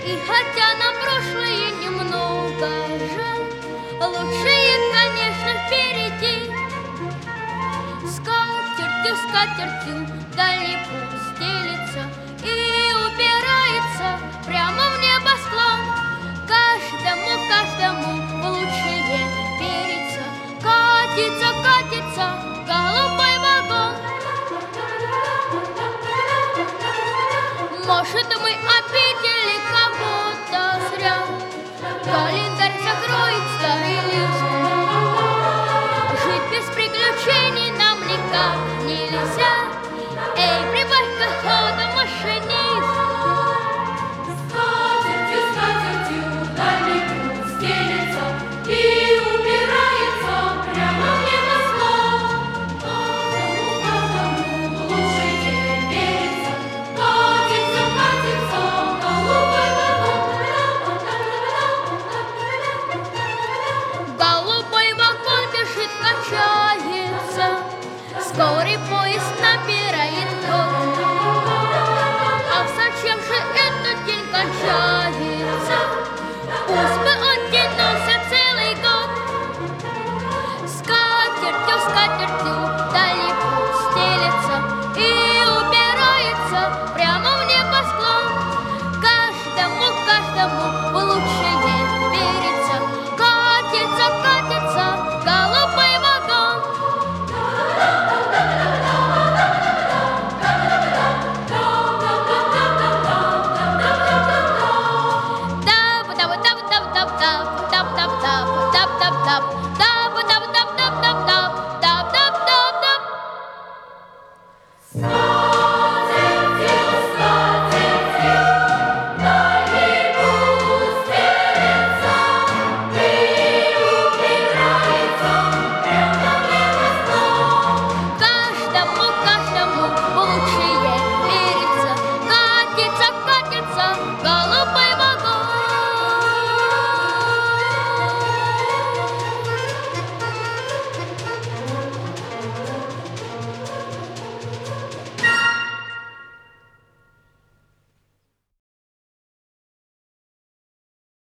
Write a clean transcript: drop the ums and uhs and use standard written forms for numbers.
И хотя нам прошлое немного жаль, лучшее, конечно, впереди. Скатертью, скатертью далее путь стелится и убирается прямо в небосклон. Каждому, каждому лучшее верится. Катится, катится голубой вагон. Может, мы обидели кого-то зря. Календарь закроет старый лист. Жить без приключений нам никак нельзя. Эй, прибавь-ка хода, машинист. Скатертью, скатертью дальний путь стелется и убирается прямо в небосклон. Каждому лучшее верится. Катится, катится голубой вагон. Голубой вагон бежит, качается. Скорый поезд набирает ход. А зачем же этот день кончается?